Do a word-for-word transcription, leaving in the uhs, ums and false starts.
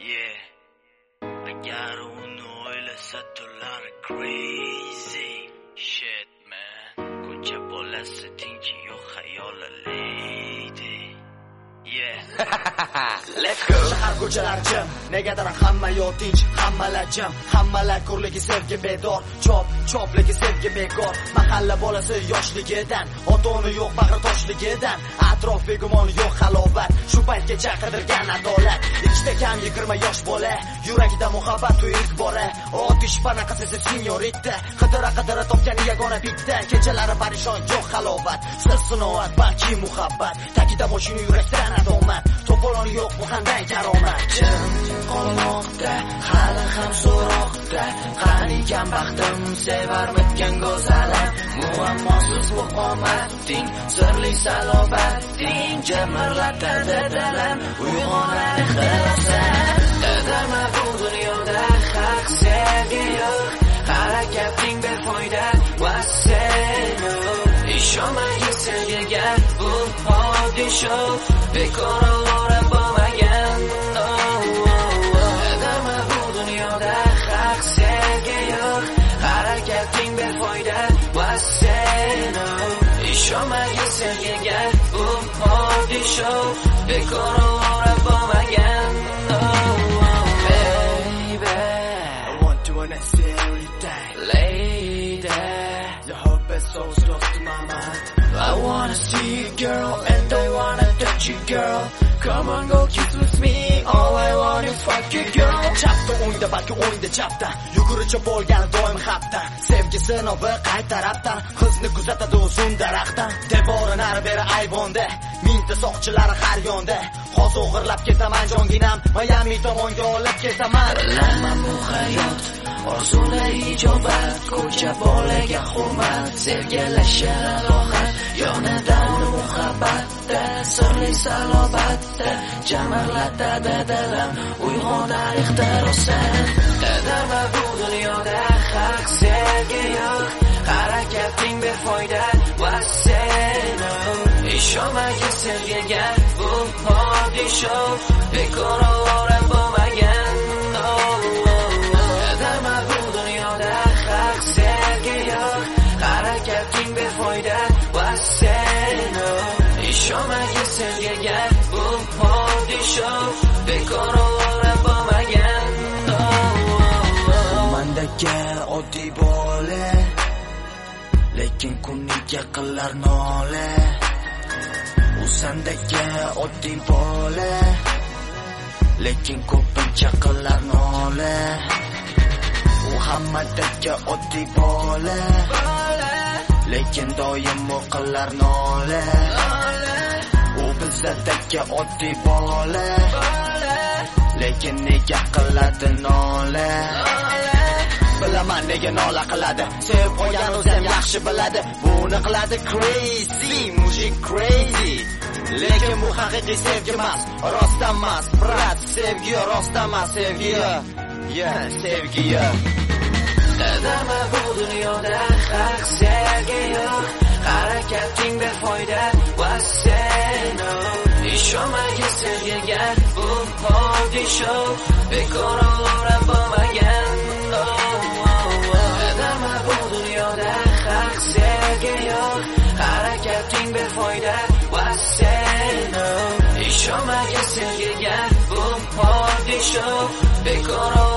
Yeah. Agar uni o'ylasa to'lar crazy shit man. Ko'cha bolasi tinchi yo'q xayoli lady. Yeah. Let's go. Shahar ko'chalar jim, negadir hamma yo'q tinch, hammalar jim, hammalar ko'rligi sevgi bedor, chop, chopligi sevgi bekor. Mahalla bolasi yoshligidan, ota-ona yo'q bag'ri toshligidan, atrof begumon yo'q halovat. Shu paytgacha qidirgan adolat. Ikkita kam yigirma yosh bola, yuragida muhabbat u ilk bora. Otish panaqa sesi senyorita, qidira qidira topgan yagona bitta. Kechalari parishon yo'q halovat, siz sinoat balki muhabbat. Ta'kida boshini yurakdan adomat, to'polon yo'q bu qanday karomat. Jim qolmoqda, hali ham so'roqda, qanigan baxtim sevarmikan go'zalim. Muammosiz bu qomating, sirli salobating, jamirlatadi dilim, uyg'onar ixtirosan. Dadama bu dunyoda haq sevgi yo'q, harakating befoyda va sen ishonmagin sevgiga, bu hodisho bekor ovora bo'lmagan. Dadama bu dunyoda haq sevgi yo'q, harakating befoyda va sen ishonmagin sevgiga, bu hodisho bekor ovora bo'lmagan. I wanna see you, girl, and I wanna touch you, girl. Come on, go kiss with me. All I want is fuck you, girl. Chapta o'ngda balki o'ngda chapta, yugurichi bo'lgan doim xatda. Sevgi sinovi qay tarafdan, qizni kuzatadi uzun daraxtdan. Devori nari beri ayvonda, mingta soqchilari har yonda. Hozir o'g'irlab ketaman jonginam, Miami tomonga olib ketaman. Bilaman bu hayot orzular ijobat, ko'cha bolaga hurmat, sevgilashish rohat, yonidan muhabbatda, sirli salobatda, jamirlatadi dilim, uyg'onar ixtirosan. Dadama bu dunyoda haq sevgi yo'q, harakating befoyda va sen ishonmagin sevgiga, bu hodisho bekor ovora bo'lmagan. Dadama bu dunyoda haq sevgi yo'q, harakating befoyda va sen ishonmagin sevgiga, bu hodisho bekor ovora bo'lmagan. Mendagi oddiy bola, lekin kuniga qilar nola. U sendagi oddiy bola, lekin ko'pincha qilar nola. U hammadagi oddiy bola, lekin doim qilar nola. U bizdagi oddiy bola, lekin nega qiladi nola? Bilaman nega nola qiladi, sevib qo'ygan o'zim yaxshi biladi. Buni qiladi crazy, mujik crazy. Lekin bu haqiqiy sevgi emas, rost emas, brat, sevgi rost emas, sevgi. Yeah, sevgi. Dadama bu dunyoda haq sevgi yo'q, harakating befoyda va sen ishonmagin sevgiga, bu hodisho bekor ovora bo'lmagan. Dadama bu dunyoda haq sevgi yo'q, harakating befoyda va sen ishonmagin sevgiga, bu hodisho bekor